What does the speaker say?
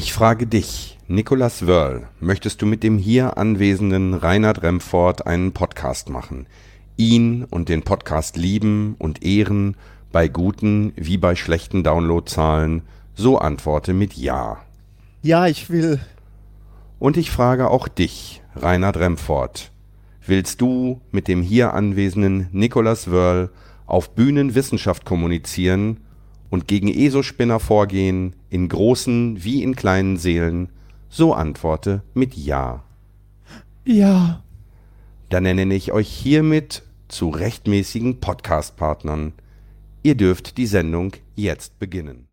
Ich frage dich, Nicolas Wörl, möchtest du mit dem hier anwesenden Reinhard Remford einen Podcast machen? Ihn und den Podcast lieben und ehren, bei guten wie bei schlechten Downloadzahlen? So antworte mit Ja. Ja, ich will. Und ich frage auch dich, Reinhard Remford, willst du mit dem hier anwesenden Nicolas Wörl auf Bühnen Wissenschaft kommunizieren und gegen ESO-Spinner vorgehen, in großen wie in kleinen Seelen? So antworte mit Ja. Ja. Dann nenne ich euch hiermit zu rechtmäßigen Podcast-Partnern. Ihr dürft die Sendung jetzt beginnen.